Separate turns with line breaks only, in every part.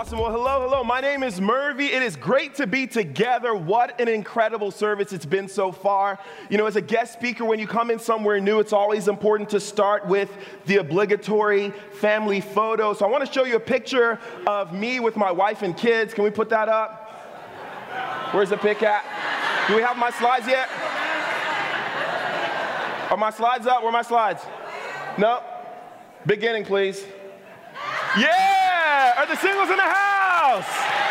Awesome. Well, hello. My name is Murvy. It is great to be together. What an incredible service it's been so far. You know, as a guest speaker, when you come in somewhere new, it's always important to start with the obligatory family photo. So I want to show you a picture of me with my wife and kids. Can we put that up? Where's the pic at? Do we have my slides yet? Are my slides up? Where are my slides? No? Beginning, please. Yeah! Are the singles in the house?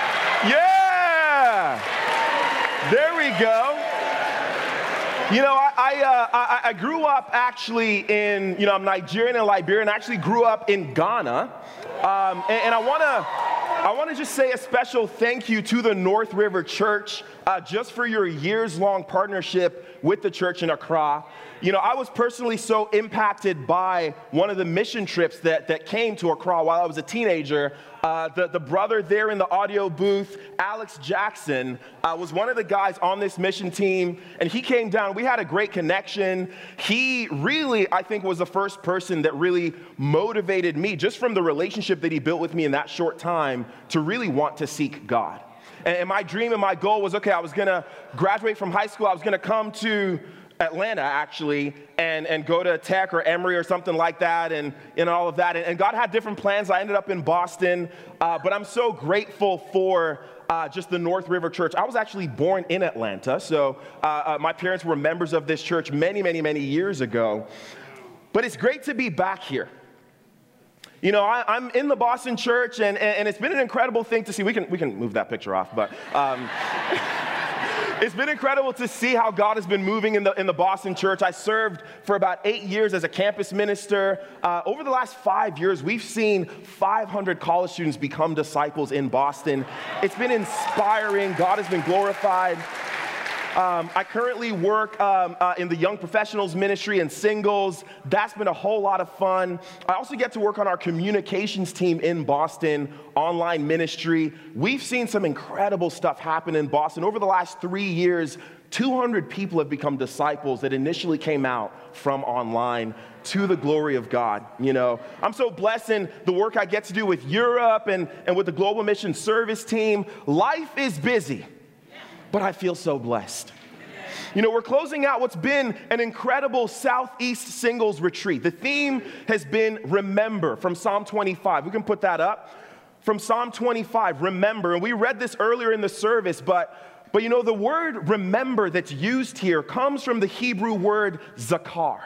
Yeah! There we go. You know, I grew up actually in, I'm Nigerian and Liberian. I actually grew up in Ghana. And I want to just say a special thank you to the North River Church just for your years-long partnership with the church in Accra. You know, I was personally so impacted by one of the mission trips that came to Accra while I was a teenager. The brother there in the audio booth, Alex Jackson, was one of the guys on this mission team, and he came down. We had a great connection. He really, I think, was the first person that really motivated me, just from the relationship that he built with me in that short time, to really want to seek God. And my dream and my goal was, okay, I was going to graduate from high school. I was going to come to Atlanta, actually, and go to Tech or Emory or something like that, and all of that. And God had different plans. I ended up in Boston, but I'm so grateful for just the North River Church. I was actually born in Atlanta, so my parents were members of this church many years ago. But it's great to be back here. You know, I'm in the Boston church, and it's been an incredible thing to see. We can move that picture off, but it's been incredible to see how God has been moving in the Boston church. I served for about 8 years as a campus minister. Over the last 5 years, we've seen 500 college students become disciples in Boston. It's been inspiring. God has been glorified. I currently work in the young professionals ministry and singles. That's been a whole lot of fun. I also get to work on our communications team in Boston, online ministry. We've seen some incredible stuff happen in Boston. Over the last 3 years, 200 people have become disciples that initially came out from online, to the glory of God. You know, I'm so blessed in the work I get to do with Europe and with the Global Mission Service team. Life is busy, but I feel so blessed. You know, we're closing out what's been an incredible Southeast Singles Retreat. The theme has been remember, from Psalm 25. We can put that up. From Psalm 25, remember. And we read this earlier in the service, but you know, the word remember that's used here comes from the Hebrew word zakar.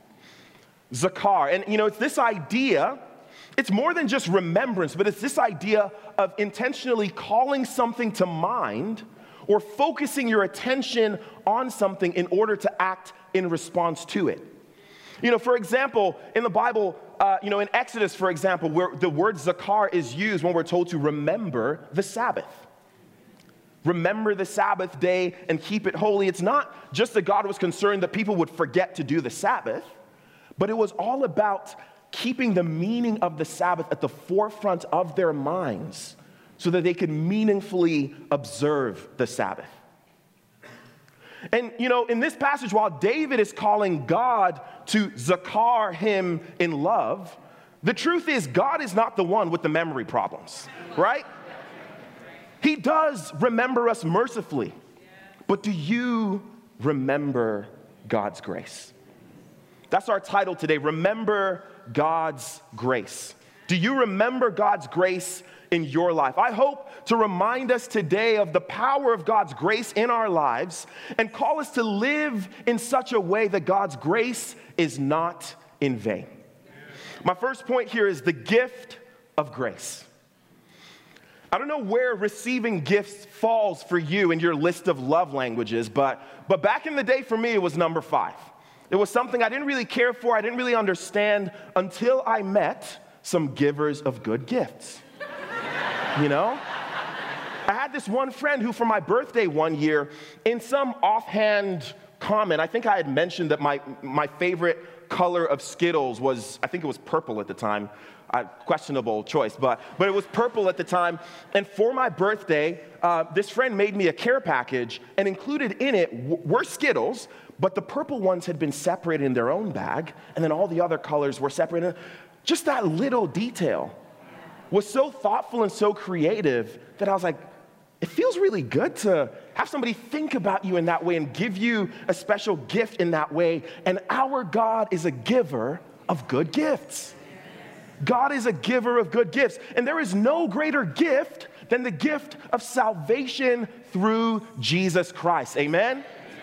Zakar. And you know, it's this idea, it's more than just remembrance, but it's this idea of intentionally calling something to mind or focusing your attention on something in order to act in response to it. You know, for example, in the Bible, in Exodus, for example, where the word zakar is used when we're told to remember the Sabbath. Remember the Sabbath day and keep it holy. It's not just that God was concerned that people would forget to do the Sabbath, but it was all about keeping the meaning of the Sabbath at the forefront of their minds, so that they could meaningfully observe the Sabbath. And, you know, in this passage, while David is calling God to zakar him in love, the truth is God is not the one with the memory problems, right? He does remember us mercifully, but do you remember God's grace? That's our title today, Remember God's Grace. Do you remember God's grace in your life? I hope to remind us today of the power of God's grace in our lives and call us to live in such a way that God's grace is not in vain. My first point here is the gift of grace. I don't know where receiving gifts falls for you in your list of love languages, but back in the day for me, it was number 5. It was something I didn't really care for, I didn't really understand until I met some givers of good gifts. You know? I had this one friend who, for my birthday one year, in some offhand comment, I think I had mentioned that my favorite color of Skittles was, I think it was purple at the time. Questionable choice, but it was purple at the time. And for my birthday, this friend made me a care package, and included in it were Skittles, but the purple ones had been separated in their own bag, and then all the other colors were separated. Just that little detail was so thoughtful and so creative that I was like, it feels really good to have somebody think about you in that way and give you a special gift in that way. And our God is a giver of good gifts. God is a giver of good gifts. And there is no greater gift than the gift of salvation through Jesus Christ. Amen?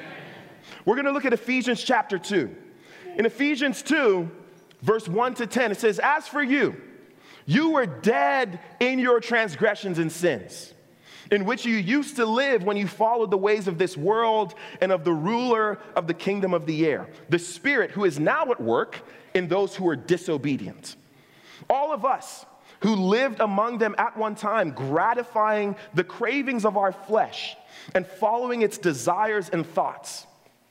We're going to look at Ephesians chapter 2. In Ephesians 2, verse 1 to 10, it says, as for you, you were dead in your transgressions and sins, in which you used to live when you followed the ways of this world and of the ruler of the kingdom of the air, the Spirit who is now at work in those who are disobedient. All of us who lived among them at one time, gratifying the cravings of our flesh and following its desires and thoughts.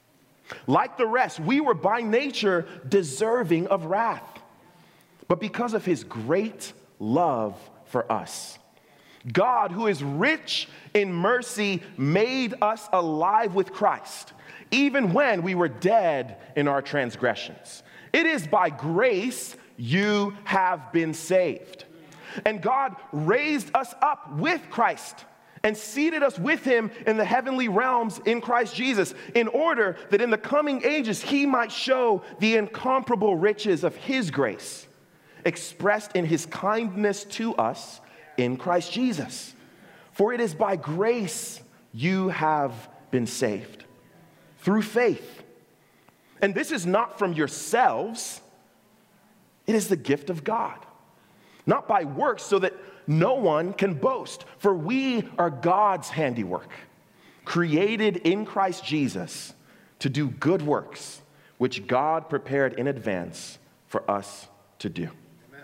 Like the rest, we were by nature deserving of wrath. But because of his great love for us, God, who is rich in mercy, made us alive with Christ, even when we were dead in our transgressions. It is by grace you have been saved. And God raised us up with Christ and seated us with him in the heavenly realms in Christ Jesus, in order that in the coming ages he might show the incomparable riches of his grace, expressed in his kindness to us in Christ Jesus. For it is by grace you have been saved, through faith. And this is not from yourselves, it is the gift of God, not by works, so that no one can boast. For we are God's handiwork, created in Christ Jesus to do good works, which God prepared in advance for us to do. Amen.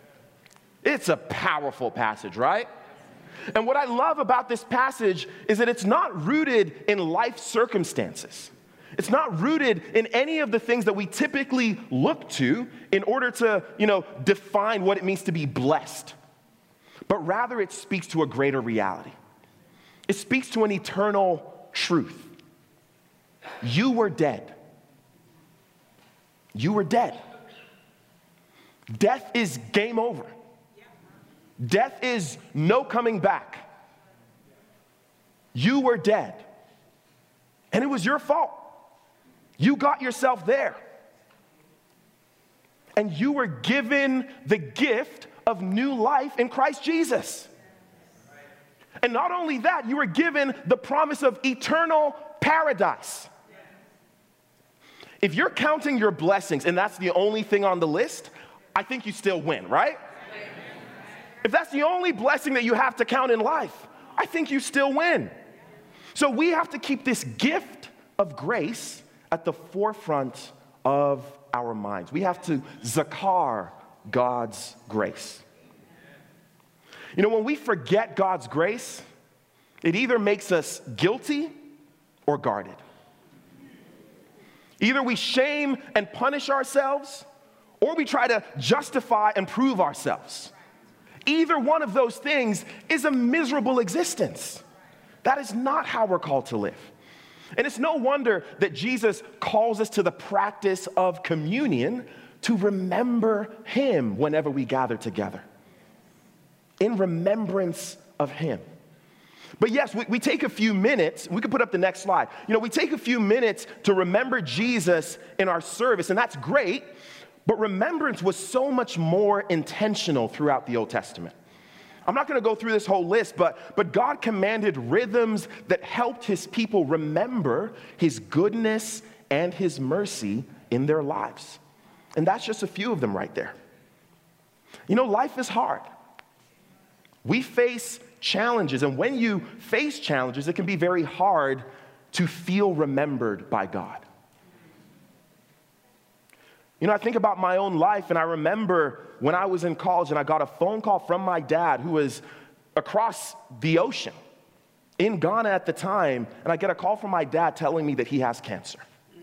It's a powerful passage, right? And what I love about this passage is that it's not rooted in life circumstances. It's not rooted in any of the things that we typically look to in order to, define what it means to be blessed. But rather it speaks to a greater reality. It speaks to an eternal truth. You were dead. You were dead. Death is game over. Death is no coming back. You were dead. And it was your fault. You got yourself there. And you were given the gift of new life in Christ Jesus. And not only that, you were given the promise of eternal paradise. If you're counting your blessings and that's the only thing on the list, I think you still win, right? If that's the only blessing that you have to count in life, I think you still win. So we have to keep this gift of grace at the forefront of our minds. We have to zakar God's grace. When we forget God's grace, it either makes us guilty or guarded. Either we shame and punish ourselves, or we try to justify and prove ourselves. Either one of those things is a miserable existence. That is not how we're called to live. And it's no wonder that Jesus calls us to the practice of communion to remember him whenever we gather together. In remembrance of him. But yes, we take a few minutes. We can put up the next slide. We take a few minutes to remember Jesus in our service, and that's great. But remembrance was so much more intentional throughout the Old Testament. I'm not going to go through this whole list, but God commanded rhythms that helped his people remember his goodness and his mercy in their lives. And that's just a few of them right there. Life is hard. We face challenges, and when you face challenges, it can be very hard to feel remembered by God. I think about my own life, and I remember when I was in college and I got a phone call from my dad who was across the ocean in Ghana at the time, and I get a call from my dad telling me that he has cancer.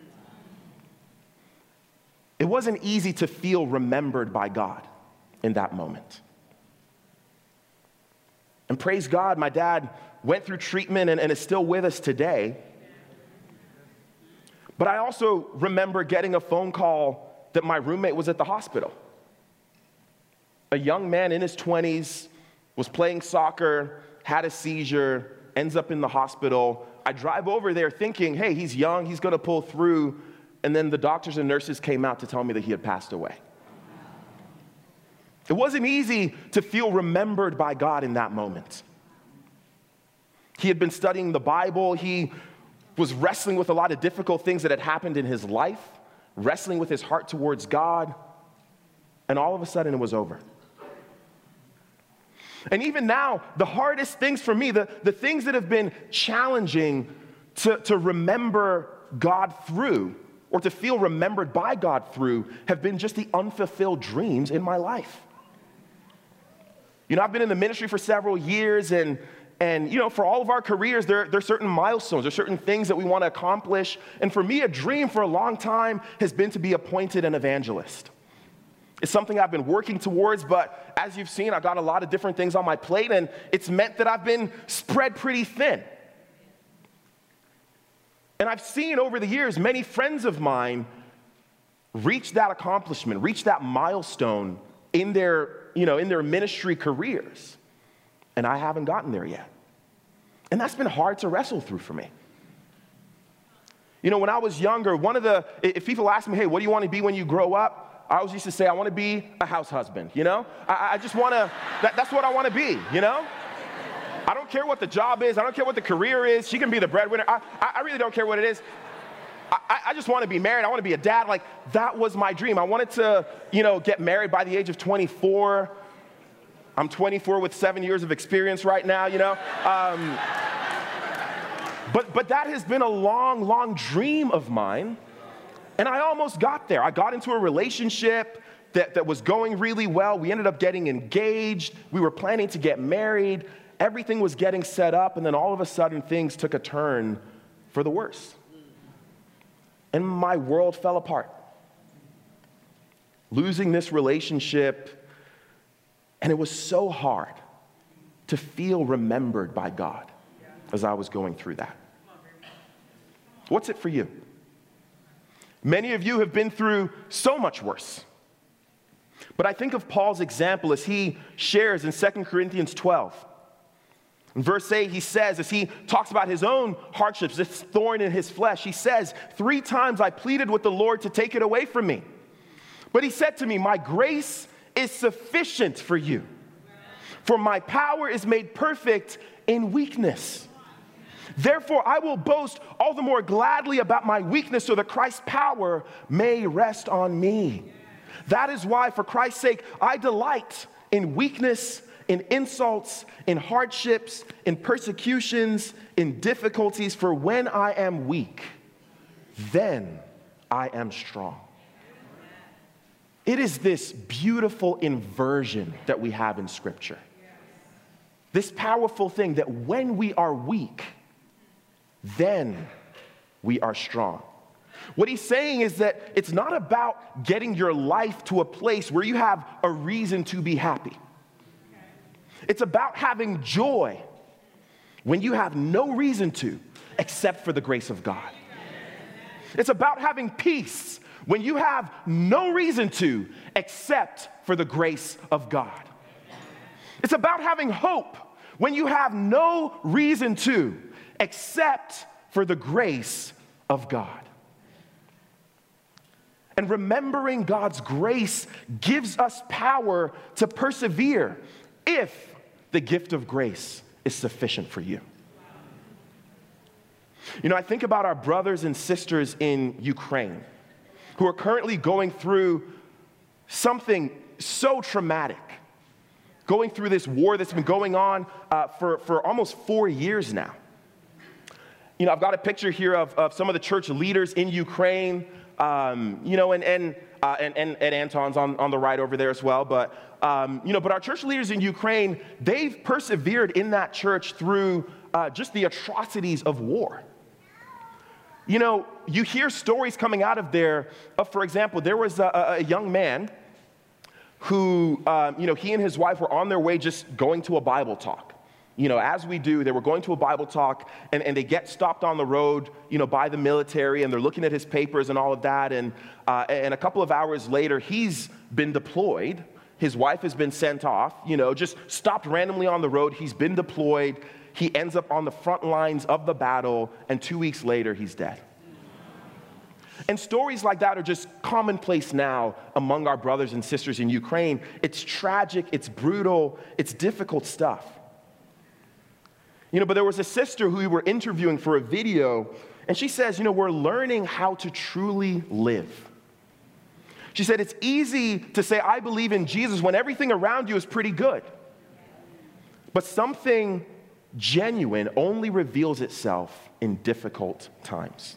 It wasn't easy to feel remembered by God in that moment. And praise God, my dad went through treatment and is still with us today. But I also remember getting a phone call that my roommate was at the hospital. A young man in his 20s was playing soccer, had a seizure, ends up in the hospital. I drive over there thinking, hey, he's young, he's gonna pull through. And then the doctors and nurses came out to tell me that he had passed away. It wasn't easy to feel remembered by God in that moment. He had been studying the Bible. He was wrestling with a lot of difficult things that had happened in his life, wrestling with his heart towards God, and all of a sudden it was over. And even now, the hardest things for me, the things that have been challenging to remember God through, or to feel remembered by God through, have been just the unfulfilled dreams in my life. You know, I've been in the ministry for several years, and you know, for all of our careers, there are certain milestones, there are certain things that we want to accomplish. And for me, a dream for a long time has been to be appointed an evangelist. It's something I've been working towards, but as you've seen, I've got a lot of different things on my plate, and it's meant that I've been spread pretty thin. And I've seen over the years many friends of mine reach that accomplishment, reach that milestone in their ministry careers. And I haven't gotten there yet. And that's been hard to wrestle through for me. You know, when I was younger, if people ask me, hey, what do you want to be when you grow up? I always used to say, I want to be a house husband, you know? I just want to, that's what I want to be, you know? I don't care what the job is. I don't care what the career is. She can be the breadwinner. I really don't care what it is. I just want to be married. I want to be a dad. Like, that was my dream. I wanted to, get married by the age of 24. I'm 24 with 7 years of experience right now, But that has been a long, long dream of mine. And I almost got there. I got into a relationship that was going really well. We ended up getting engaged. We were planning to get married. Everything was getting set up. And then all of a sudden, things took a turn for the worse. And my world fell apart. Losing this relationship, and it was so hard to feel remembered by God as I was going through that. What's it for you? Many of you have been through so much worse. But I think of Paul's example as he shares in 2 Corinthians 12. In verse 8, he says, as he talks about his own hardships, this thorn in his flesh, he says, 3 times I pleaded with the Lord to take it away from me. But he said to me, my grace is sufficient for you, for my power is made perfect in weakness. Therefore, I will boast all the more gladly about my weakness so that Christ's power may rest on me. That is why, for Christ's sake, I delight in weakness, in insults, in hardships, in persecutions, in difficulties. For when I am weak, then I am strong. It is this beautiful inversion that we have in Scripture. This powerful thing that when we are weak, then we are strong. What he's saying is that it's not about getting your life to a place where you have a reason to be happy. It's about having joy when you have no reason to, except for the grace of God. It's about having peace when you have no reason to, except for the grace of God. It's about having hope when you have no reason to, except for the grace of God. And remembering God's grace gives us power to persevere if the gift of grace is sufficient for you. I think about our brothers and sisters in Ukraine who are currently going through something so traumatic, going through this war that's been going on for almost 4 years now. I've got a picture here of some of the church leaders in Ukraine, and Anton's on the right over there as well. But our church leaders in Ukraine, they've persevered in that church through just the atrocities of war. You hear stories coming out of there. For example, there was a young man who, he and his wife were on their way just going to a Bible talk. As we do, they were going to a Bible talk, and they get stopped on the road, by the military, and they're looking at his papers and all of that, and a couple of hours later, he's been deployed his wife has been sent off, just stopped randomly on the road. He's been deployed. He ends up on the front lines of the battle, and 2 weeks later, he's dead. And stories like that are just commonplace now among our brothers and sisters in Ukraine. It's tragic, it's brutal, it's difficult stuff. But there was a sister who we were interviewing for a video, and she says, we're learning how to truly live. She said, it's easy to say, I believe in Jesus when everything around you is pretty good. But something genuine only reveals itself in difficult times.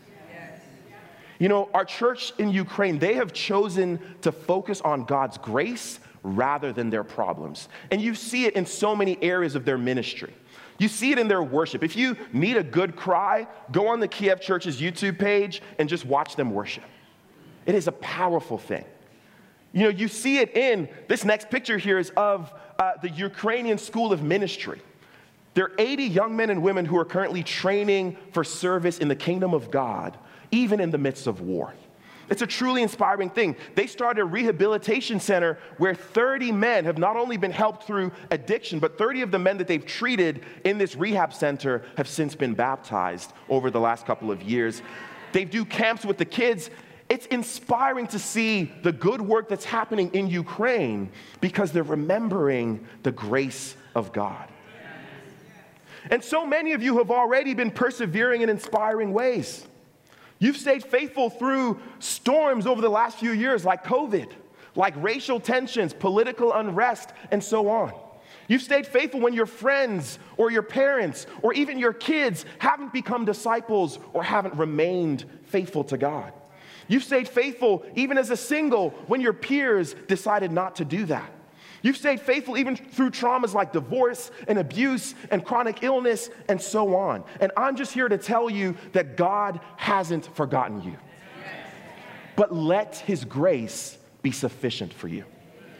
Our church in Ukraine, they have chosen to focus on God's grace rather than their problems. And you see it in so many areas of their ministry. You see it in their worship. If you need a good cry, go on the Kiev Church's YouTube page and just watch them worship. It is a powerful thing. You see it in, this next picture here is of the Ukrainian School of Ministry. There are 80 young men and women who are currently training for service in the kingdom of God, even in the midst of war. It's a truly inspiring thing. They started a rehabilitation center where 30 men have not only been helped through addiction, but 30 of the men that they've treated in this rehab center have since been baptized over the last couple of years. They do camps with the kids. It's inspiring to see the good work that's happening in Ukraine because they're remembering the grace of God. And so many of you have already been persevering in inspiring ways. You've stayed faithful through storms over the last few years like COVID, like racial tensions, political unrest, and so on. You've stayed faithful when your friends or your parents or even your kids haven't become disciples or haven't remained faithful to God. You've stayed faithful even as a single when your peers decided not to do that. You've stayed faithful even through traumas like divorce and abuse and chronic illness and so on. And I'm just here to tell you that God hasn't forgotten you. But let his grace be sufficient for you.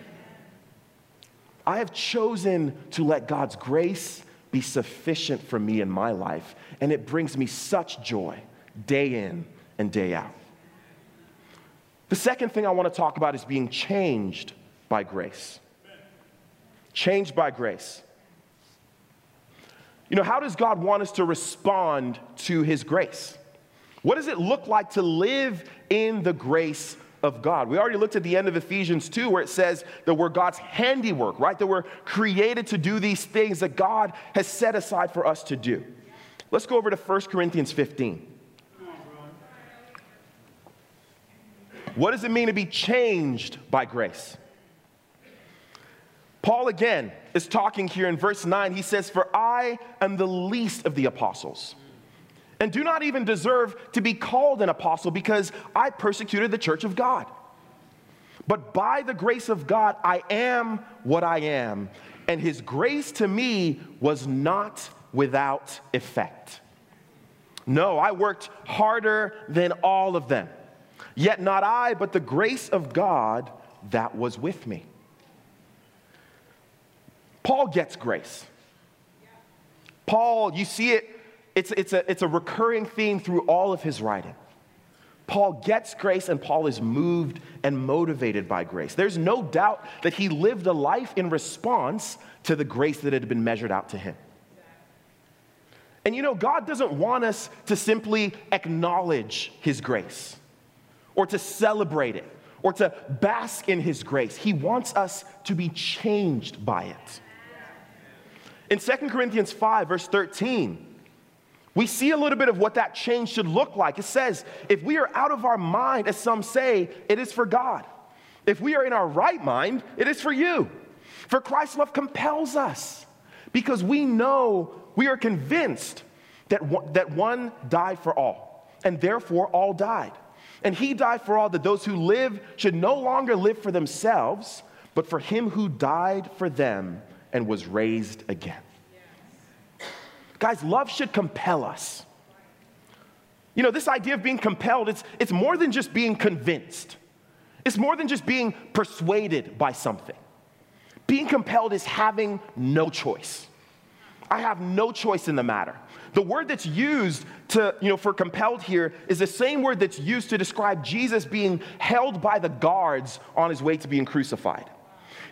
I have chosen to let God's grace be sufficient for me in my life, and it brings me such joy day in and day out. The second thing I want to talk about is being changed by grace. Changed by grace. How does God want us to respond to his grace? What does it look like to live in the grace of God? We already looked at the end of Ephesians 2 where it says that we're God's handiwork, right? That we're created to do these things that God has set aside for us to do. Let's go over to 1 Corinthians 15. What does it mean to be changed by grace? Paul again is talking here in verse 9. He says, "For I am the least of the apostles, and do not even deserve to be called an apostle because I persecuted the church of God. But by the grace of God, I am what I am, and his grace to me was not without effect. No, I worked harder than all of them. Yet not I, but the grace of God that was with me." Paul gets grace. Paul, you see it, it's a recurring theme through all of his writing. Paul gets grace, and Paul is moved and motivated by grace. There's no doubt that he lived a life in response to the grace that had been measured out to him. And God doesn't want us to simply acknowledge his grace or to celebrate it or to bask in his grace. He wants us to be changed by it. In 2 Corinthians 5, verse 13, we see a little bit of what that change should look like. It says, if we are out of our mind, as some say, it is for God. If we are in our right mind, it is for you. For Christ's love compels us, because we are convinced that one died for all, and therefore all died. And he died for all, that those who live should no longer live for themselves, but for him who died for them and was raised again. Yes. Guys, love should compel us. This idea of being compelled, it's more than just being convinced. It's more than just being persuaded by something. Being compelled is having no choice. I have no choice in the matter. The word that's used for compelled here is the same word that's used to describe Jesus being held by the guards on his way to being crucified.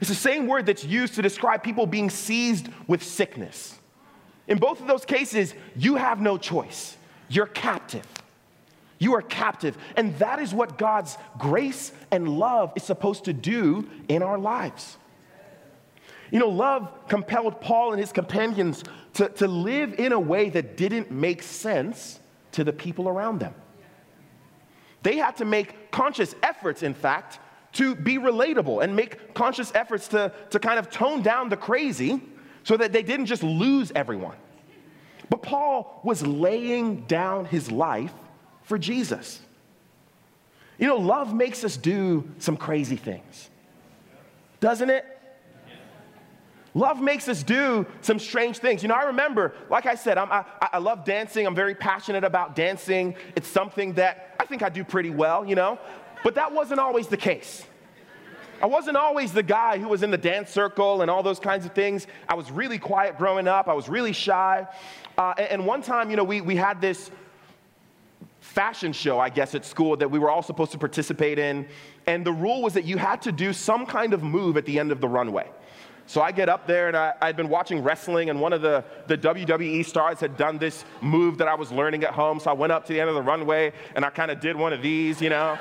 It's the same word that's used to describe people being seized with sickness. In both of those cases, you have no choice. You're captive. You are captive. And that is what God's grace and love is supposed to do in our lives. You know, love compelled Paul and his companions to live in a way that didn't make sense to the people around them. They had to make conscious efforts, in fact, to be relatable and make conscious efforts to kind of tone down the crazy so that they didn't just lose everyone. But Paul was laying down his life for Jesus. You know, love makes us do some crazy things, doesn't it? Love makes us do some strange things. You know, I remember, like I said, I love dancing. I'm very passionate about dancing. It's something that I think I do pretty well, you know. But that wasn't always the case. I wasn't always the guy who was in the dance circle and all those kinds of things. I was really quiet growing up. I was really shy. And one time, you know, we had this fashion show, I guess, at school that we were all supposed to participate in. And the rule was that you had to do some kind of move at the end of the runway. So I get up there, and I'd been watching wrestling, and one of the WWE stars had done this move that I was learning at home. So I went up to the end of the runway, and I kind of did one of these, you know.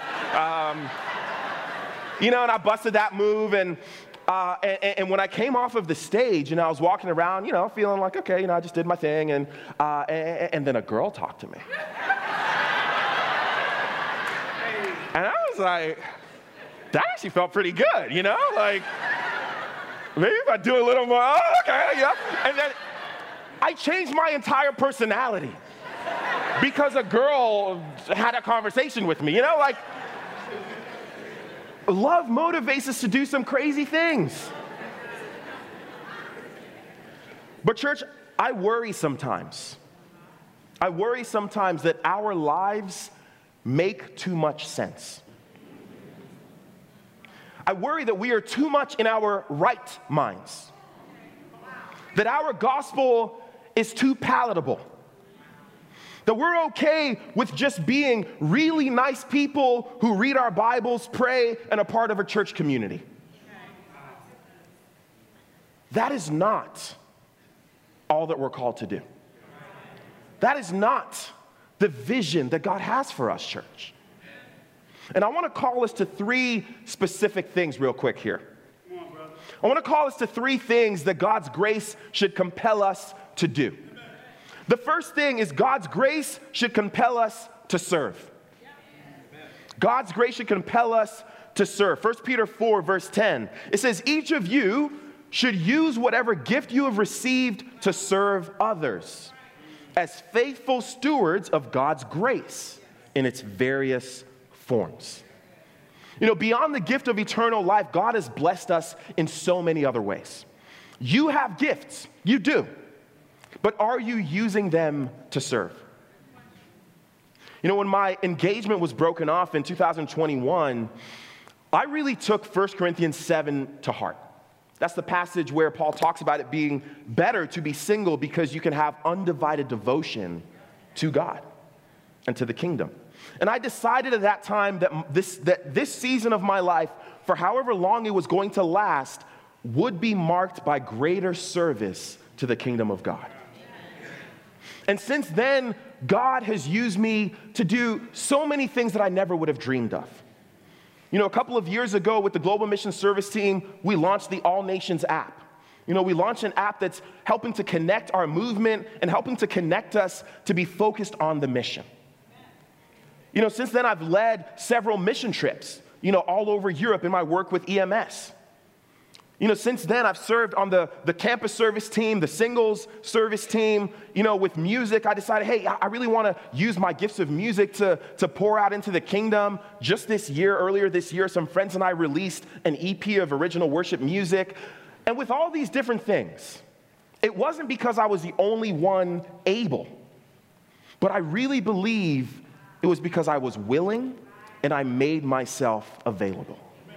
And I busted that move, and when I came off of the stage, and I was walking around, you know, feeling like, okay, you know, I just did my thing, and then a girl talked to me. And I was like, that actually felt pretty good, you know, like, maybe if I do a little more, oh, okay, yeah. And then I changed my entire personality because a girl had a conversation with me, you know, like, love motivates us to do some crazy things. But church, I worry sometimes. That our lives make too much sense. I worry that we are too much in our right minds. That our gospel is too palatable. That we're okay with just being really nice people who read our Bibles, pray, and are part of a church community. That is not all that we're called to do. That is not the vision that God has for us, church. And I want to call us to three specific things real quick here. I want to call us to three things that God's grace should compel us to do. The first thing is God's grace should compel us to serve. God's grace should compel us to serve. 1 Peter 4, verse 10, it says, each of you should use whatever gift you have received to serve others as faithful stewards of God's grace in its various forms. You know, beyond the gift of eternal life, God has blessed us in so many other ways. You have gifts, you do, but are you using them to serve? You know, when my engagement was broken off in 2021, I really took 1 Corinthians 7 to heart. That's the passage where Paul talks about it being better to be single because you can have undivided devotion to God and to the kingdom. And I decided at that time that this season of my life, for however long it was going to last, would be marked by greater service to the kingdom of God. And since then, God has used me to do so many things that I never would have dreamed of. You know, a couple of years ago with the Global Mission Service team, we launched the All Nations app. You know, we launched an app that's helping to connect our movement and helping to connect us to be focused on the mission. You know, since then, I've led several mission trips, you know, all over Europe in my work with EMS. You know, since then, I've served on the campus service team, the singles service team. You know, with music, I decided, hey, I really want to use my gifts of music to pour out into the kingdom. Just earlier this year, some friends and I released an EP of original worship music. And with all these different things, it wasn't because I was the only one able, but I really believe it was because I was willing and I made myself available.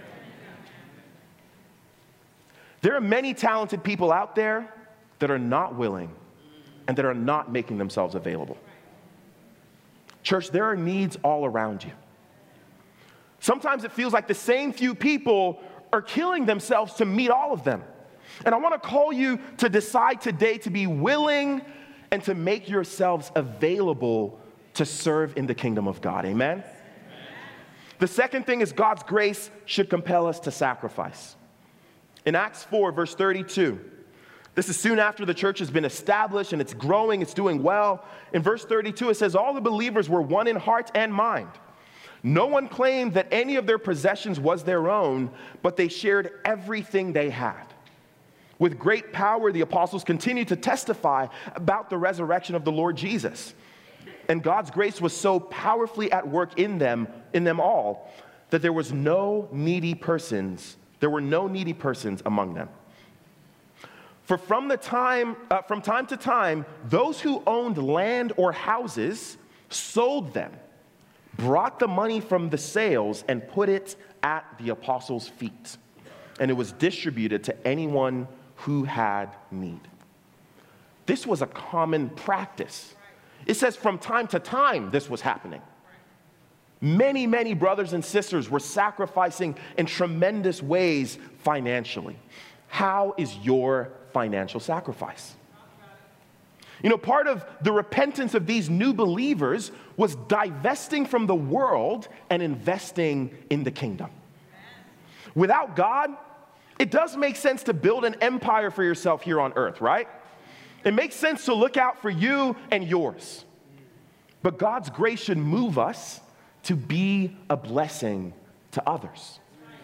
There are many talented people out there that are not willing and that are not making themselves available. Church, there are needs all around you. Sometimes it feels like the same few people are killing themselves to meet all of them. And I want to call you to decide today to be willing and to make yourselves available to serve in the kingdom of God. Amen? The second thing is God's grace should compel us to sacrifice. In Acts 4, verse 32, this is soon after the church has been established and it's growing, it's doing well. In verse 32, it says, all the believers were one in heart and mind. No one claimed that any of their possessions was their own, but they shared everything they had. With great power, the apostles continued to testify about the resurrection of the Lord Jesus. And God's grace was so powerfully at work in them all, that there were no needy persons among them. For from time to time, those who owned land or houses sold them, brought the money from the sales, and put it at the apostles' feet. And it was distributed to anyone who had need. This was a common practice. It says from time to time this was happening. Many, many brothers and sisters were sacrificing in tremendous ways financially. How is your financial sacrifice? You know, part of the repentance of these new believers was divesting from the world and investing in the kingdom. Without God, it does make sense to build an empire for yourself here on earth, right? It makes sense to look out for you and yours. But God's grace should move us to be a blessing to others.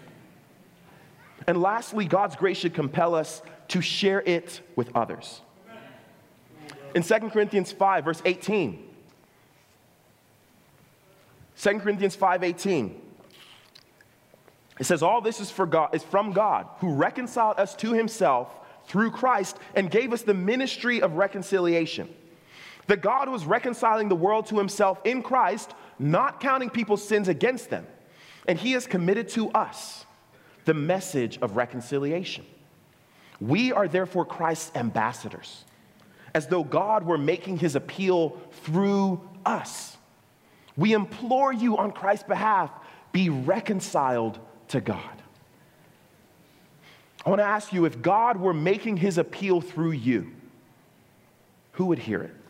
And lastly, God's grace should compel us to share it with others. In 2 Corinthians 5, verse 18, 2 Corinthians 5:18, it says, all this is from God, who reconciled us to himself through Christ and gave us the ministry of reconciliation. That God was reconciling the world to himself in Christ, not counting people's sins against them. And he has committed to us the message of reconciliation. We are therefore Christ's ambassadors, as though God were making his appeal through us. We implore you on Christ's behalf, be reconciled to God. I want to ask you, if God were making his appeal through you, who would hear it?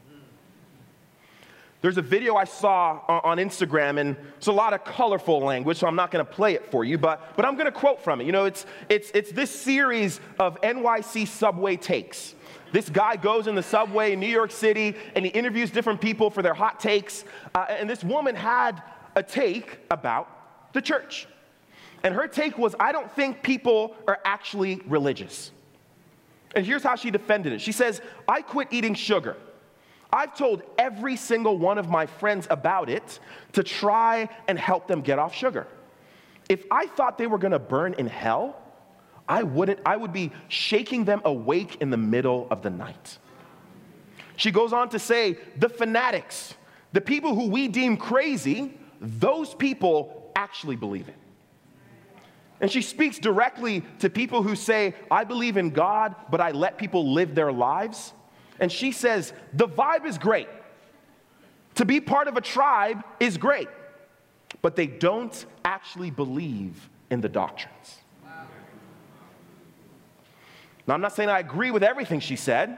There's a video I saw on Instagram, and it's a lot of colorful language, so I'm not going to play it for you, but I'm going to quote from it. You know, it's this series of NYC subway takes. This guy goes in the subway in New York City, and he interviews different people for their hot takes, and this woman had a take about the church. And her take was, I don't think people are actually religious. And here's how she defended it. She says, I quit eating sugar. I've told every single one of my friends about it to try and help them get off sugar. If I thought they were going to burn in hell, I would be shaking them awake in the middle of the night. She goes on to say, the fanatics, the people who we deem crazy, those people actually believe it. And she speaks directly to people who say, I believe in God, but I let people live their lives. And she says, the vibe is great. To be part of a tribe is great, but they don't actually believe in the doctrines. Wow. Now, I'm not saying I agree with everything she said,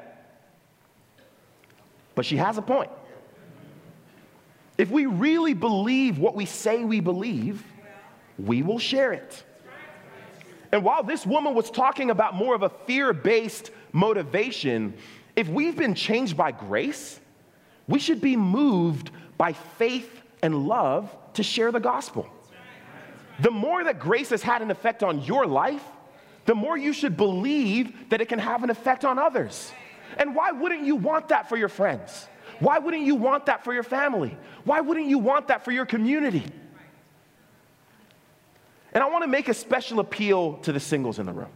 but she has a point. If we really believe what we say we believe, we will share it. And while this woman was talking about more of a fear-based motivation, if we've been changed by grace, we should be moved by faith and love to share the gospel. The more that grace has had an effect on your life, the more you should believe that it can have an effect on others. And why wouldn't you want that for your friends? Why wouldn't you want that for your family? Why wouldn't you want that for your community? And I want to make a special appeal to the singles in the room.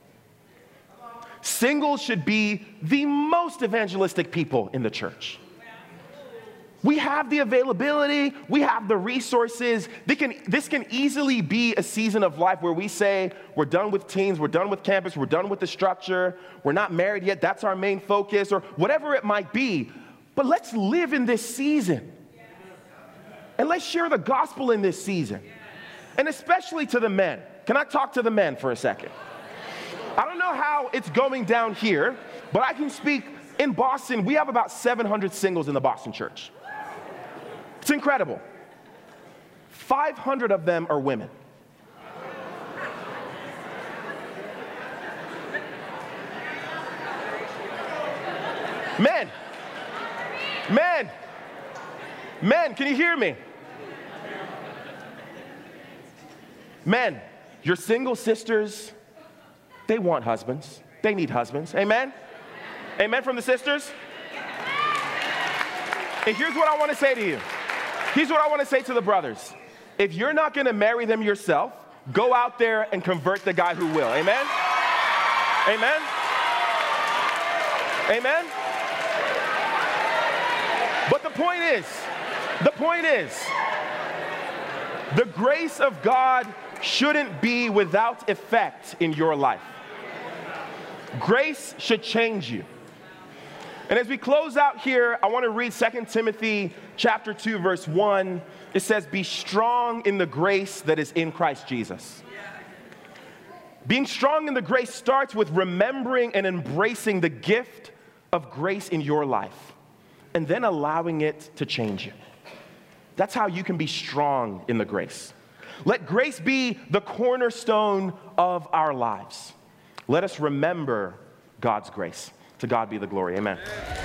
Singles should be the most evangelistic people in the church. We have the availability, we have the resources. This can easily be a season of life where we say, we're done with teens, we're done with campus, we're done with the structure, we're not married yet, that's our main focus, or whatever it might be. But let's live in this season. And let's share the gospel in this season. And especially to the men. Can I talk to the men for a second? I don't know how it's going down here, but I can speak. In Boston, we have about 700 singles in the Boston church. It's incredible. 500 of them are women. Men, can you hear me? Men, your single sisters, they want husbands. They need husbands. Amen? Amen from the sisters? And here's what I want to say to you. Here's what I want to say to the brothers. If you're not going to marry them yourself, go out there and convert the guy who will. Amen? Amen? Amen? But the point is, the grace of God shouldn't be without effect in your life. Grace should change you. And as we close out here, I want to read 2 Timothy chapter 2, verse 1. It says, be strong in the grace that is in Christ Jesus. Being strong in the grace starts with remembering and embracing the gift of grace in your life, and then allowing it to change you. That's how you can be strong in the grace. Let grace be the cornerstone of our lives. Let us remember God's grace. To God be the glory. Amen.